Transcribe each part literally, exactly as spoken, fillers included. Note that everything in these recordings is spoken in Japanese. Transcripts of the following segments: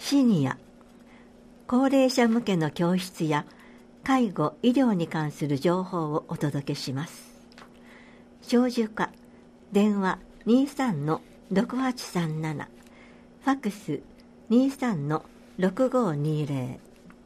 シニア、高齢者向けの教室や介護・医療に関する情報をお届けします。長寿課、電話 にじゅうさんのろくはちさんなな、ファックス にじゅうさんのろくごにぜろ。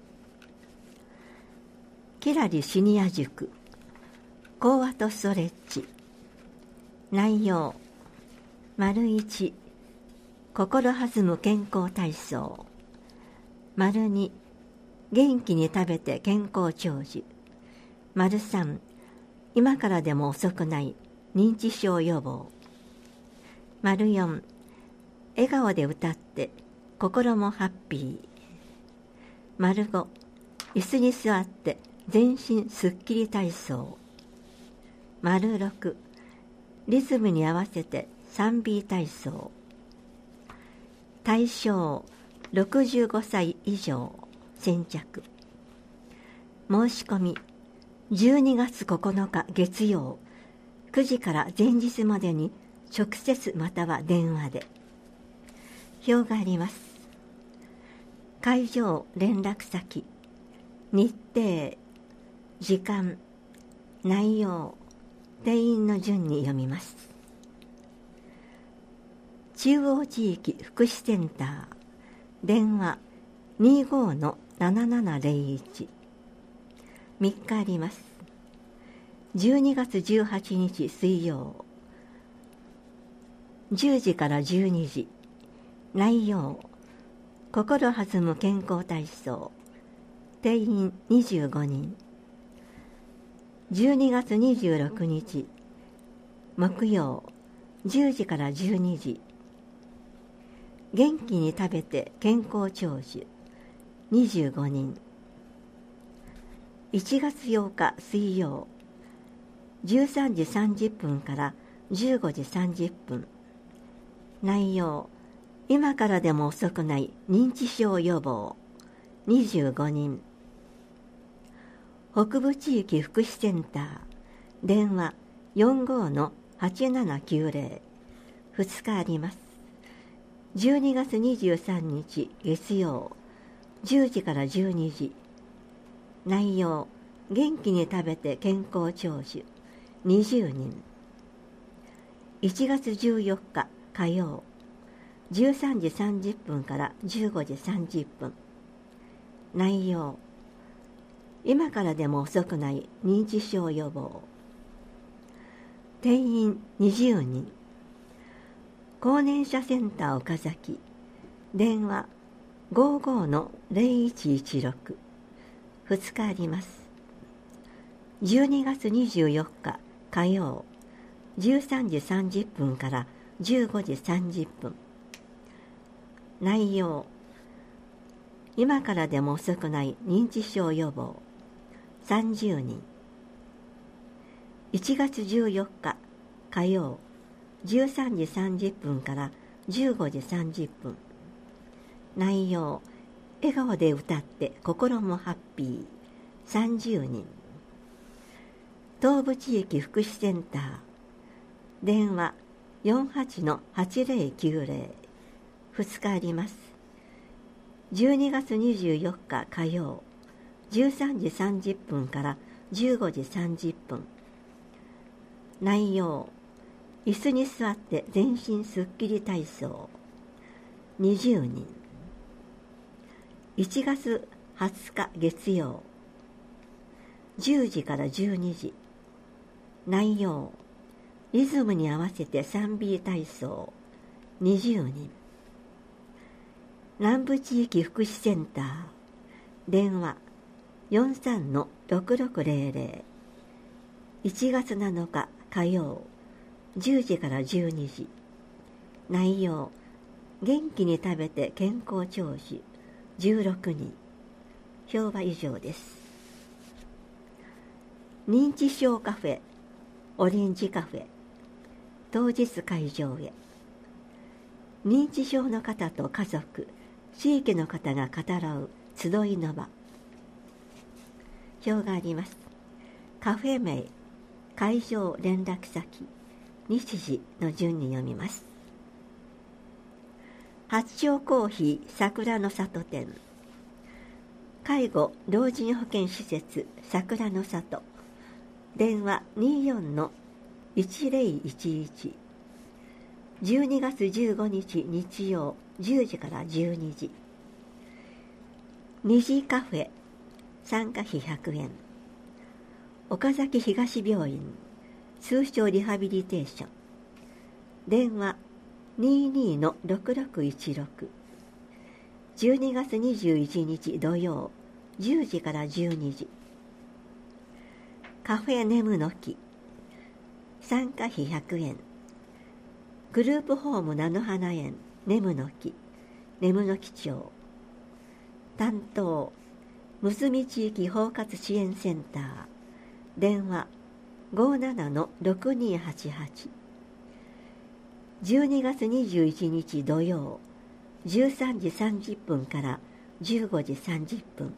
キラリシニア塾、講話とストレッチ。内容、丸いち、心弾む健康体操。丸に、元気に食べて健康長寿。丸さん、今からでも遅くない認知症予防。丸よん、笑顔で歌って心もハッピー。丸ご、椅子に座って全身すっきり体操。丸ろく、リズムに合わせて スリービー 体操。対象ろくじゅうごさい以上、先着。申し込みじゅうにがつここのか月曜くじから前日までに直接または電話で。表があります。会場連絡先、日程、時間、内容、定員の順に読みます。中央地域福祉センター、電話 にじゅうごのななななぜろいち。みっかあります。じゅうにがつじゅうはちにち水曜、じゅうじからじゅうにじ。内容、心弾む健康体操。定員にじゅうごにん。じゅうにがつにじゅうろくにち木曜、じゅうじからじゅうにじ。元気に食べて健康長寿。にじゅうごにん。いちがつようか水曜、じゅうさんじさんじゅっぷんからじゅうごじさんじゅっぷん。内容、今からでも遅くない認知症予防。にじゅうごにん。北部地域福祉センター、電話 よんじゅうごのはちななきゅうぜろ。ふつかあります。じゅうにがつにじゅうさんにち月曜、じゅうじからじゅうにじ。内容、元気に食べて健康長寿。にじゅうにん。いちがつじゅうよっか火曜、じゅうさんじさんじゅっぷんからじゅうごじさんじゅっぷん。内容、今からでも遅くない認知症予防。定員にじゅうにん。高年者センター岡崎、電話 ごじゅうごのぜろいちいちろく。ふつかあります。じゅうにがつにじゅうよっか火曜、じゅうさんじさんじゅっぷんからじゅうごじさんじゅっぷん。内容、今からでも遅くない認知症予防。さんじゅうにん。いちがつじゅうよっか火曜、じゅうさんじさんじゅっぷんからじゅうごじさんじゅっぷん。内容、笑顔で歌って心もハッピー。さんじゅうにん。東部地域福祉センター、電話 よんじゅうはちのはちぜろきゅうぜろ。ふつかあります。じゅうにがつにじゅうよっか火曜、じゅうさんじさんじゅっぷんからじゅうごじさんじゅっぷん。内容、椅子に座って全身すっきり体操。にじゅうにん。いちがつはつか月曜、じゅうじからじゅうにじ。内容、リズムに合わせて スリービー 体操。にじゅうにん。南部地域福祉センター、電話 よんじゅうさんのろくろくぜろぜろ。いちがつなのか火曜、じゅうじからじゅうにじ。内容、元気に食べて健康長寿。じゅうろくにん。表は以上です。認知症カフェ、オレンジカフェ。当日会場へ。認知症の方と家族、地域の方が語らう集いの場。表があります。カフェ名、会場連絡先、日時の順に読みます。 八丁コーヒー桜の里店、介護老人保健施設桜の里、電話 にじゅうよんのいちぜろいちいち、じゅうにがつじゅうごにち日曜じゅうじからじゅうにじ、虹カフェ参加費ひゃくえん、岡崎東病院通称リハビリテーション、電話 にじゅうにのろくろくいちろく、じゅうにがつにじゅういちにち土曜じゅうじからじゅうにじ、カフェネムの木参加費ひゃくえん、グループホーム菜の花園ネムの木ネムの木町、担当むつみ地域包括支援センター、電話 ごじゅうななのろくにはちはち、じゅうにがつにじゅういちにち土曜じゅうさんじさんじゅっぷんからじゅうごじさんじゅっぷん、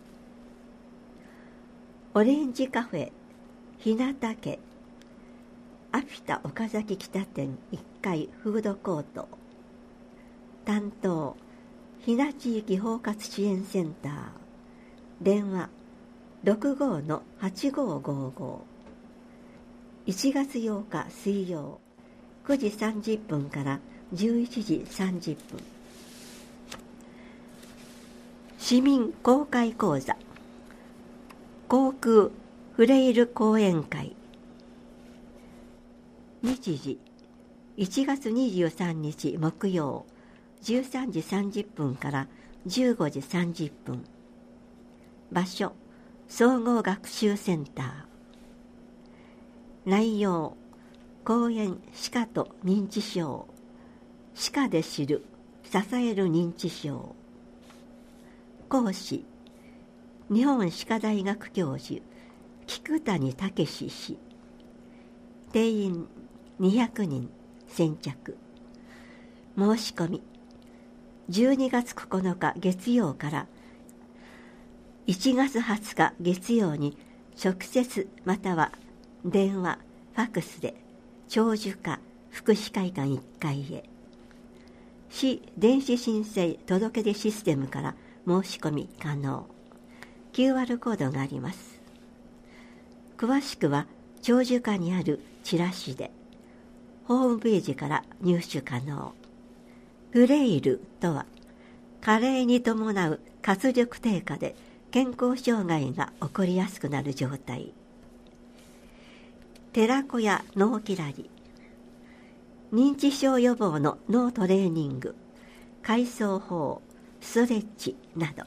オレンジカフェ日向家アピタ岡崎北店いっかいフードコート、担当日向地域包括支援センター、電話 ろくごのはちごごご、いちがつようか水曜くじさんじゅっぷんからじゅういちじさんじゅっぷん、市民公開講座航空フレイル講演会、日時いちがつにじゅうさんにち木曜じゅうさんじさんじゅっぷんからじゅうごじさんじゅっぷん、場所総合学習センター、内容講演歯科と認知症、歯科で知る支える認知症、講師日本歯科大学教授菊谷武氏、定員にひゃくにん、先着、申し込みじゅうにがつここのか月曜からいちがつはつか月曜に直接または電話、ファクスで長寿課福祉会館いっかいへ、市電子申請届出システムから申し込み可能、キューアール コードがあります。詳しくは長寿課にあるチラシでホームページから入手可能。フレイルとは加齢に伴う活力低下で健康障害が起こりやすくなる状態。寺子屋脳キラリ、認知症予防の脳トレーニング、回想法、ストレッチなど。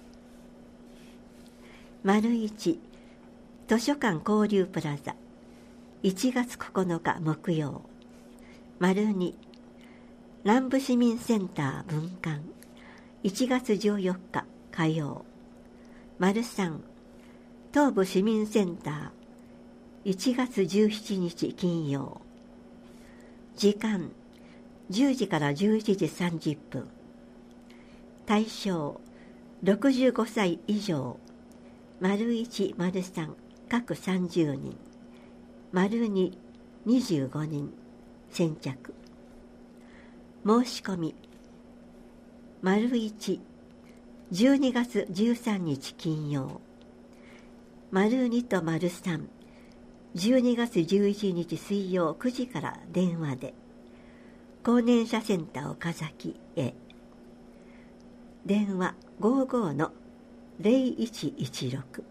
丸一、図書館交流プラザいちがつここのか木曜。丸二、南部市民センター分館いちがつじゅうよっか火曜。丸三、東部市民センターいちがつじゅうしちにち金曜。時間じゅうじからじゅういちじさんじゅっぷん。対象ろくじゅうごさい以上、丸一丸三各さんじゅうにん、丸二にじゅうごにん、先着。申し込み丸一、じゅうにがつじゅうさんにち金曜。丸二と丸三、じゅうにがつじゅういちにち水曜くじから電話で。高年者センター岡崎へ。電話ごじゅうごのぜろいちいちろく。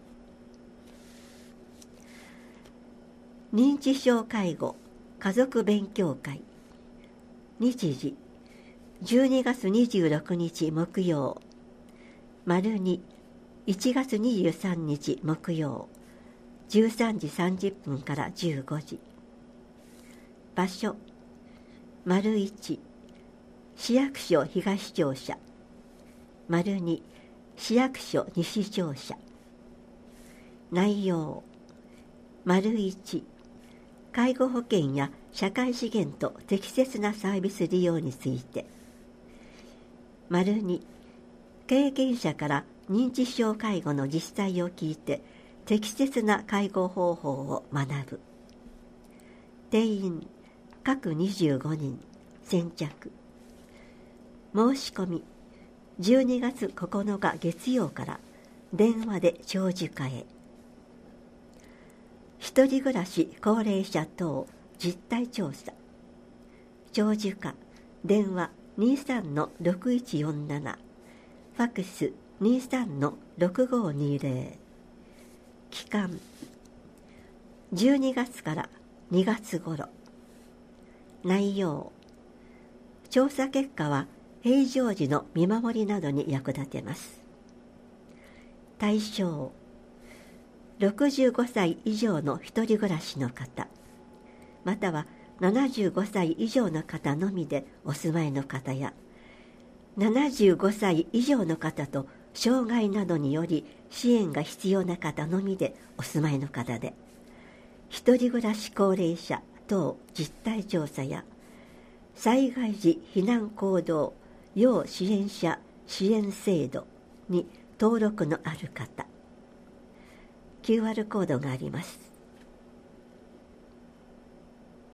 認知症介護家族勉強会。日時じゅうにがつにじゅうろくにち木曜。丸に、いちがつにじゅうさんにち木曜。じゅうさんじさんじゅっぷんからじゅうごじ。場所丸一、市役所東庁舎。丸二、市役所西庁舎。内容丸一、介護保険や社会資源と適切なサービス利用について。丸二、経験者から認知症介護の実態を聞いて適切な介護方法を学ぶ。定員各にじゅうごにん、先着。申し込みじゅうにがつここのか月曜から電話で長寿化へ。一人暮らし高齢者等実態調査。長寿化電話 にさんのろくいちよんなな、ファックス にさんのろくごにぜろ。期間じゅうにがつからにがつ頃。内容、調査結果は平常時の見守りなどに役立てます。対象、ろくじゅうごさい以上の一人暮らしの方、またはななじゅうごさい以上の方のみでお住まいの方や、ななじゅうごさい以上の方と障害などにより支援が必要な方のみでお住まいの方で、一人暮らし高齢者等実態調査や災害時避難行動要支援者支援制度に登録のある方。 キューアール コードがあります。